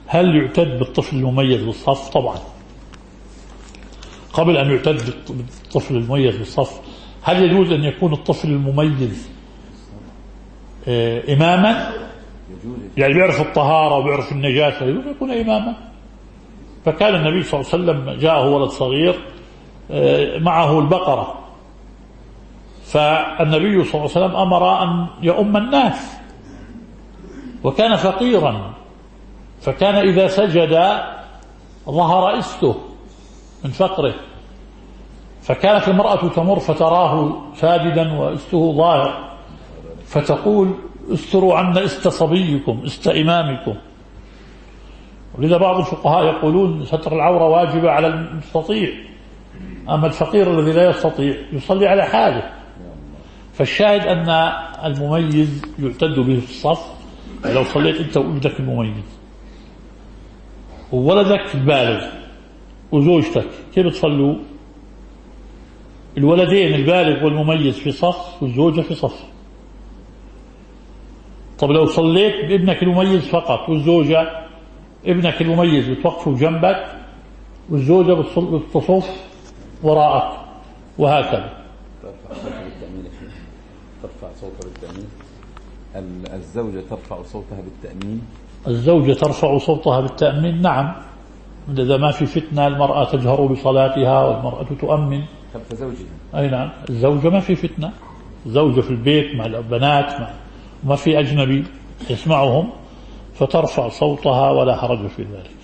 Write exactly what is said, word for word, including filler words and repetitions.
هل يعتد بالطفل المميز بالصف؟ طبعا. قبل أن يعتد بالطفل المميز بالصف، هل يجوز أن يكون الطفل المميز إماما؟ يعني بيعرف الطهارة وبيعرف النجاسة، يجوز أن يكون إماما. فكان النبي صلى الله عليه وسلم جاءه ولد صغير معه البقرة، فالنبي صلى الله عليه وسلم أمر أن يؤم الناس، وكان فقيرا، فكان إذا سجد ظهر إسته من فقره، فكانت المرأة تمر فتراه ساجدا وإسته ظاهر، فتقول استروا عنا است صبيكم است إمامكم. ولذا بعض الفقهاء يقولون ستر العورة واجبة على المستطيع، أما الفقير الذي لا يستطيع يصلي على حاله. فالشاهد أن المميز يعتد به في الصف. لو صليت أنت وابنك المميز وولدك البالغ وزوجتك، كيف تصلوا؟ الولدين البالغ والمميز في صف والزوجة في صف. طب لو صليت بابنك المميز فقط والزوجة، ابنك المميز بتوقفه جنبك والزوجة بتصف وراءك، وهكذا. ترفع صوتها بالتأمين. الزوجة ترفع صوتها بالتأمين. الزوجة ترفع صوتها بالتأمين، نعم. إذا ما في فتنة المرأة تجهر بصلاتها والمرأة تؤمن خلف زوجها. أي نعم. الزوجة ما في فتنة، الزوجة في البيت مع البنات، مع ما في أجنبي يسمعهم، فترفع صوتها ولا حرج في ذلك.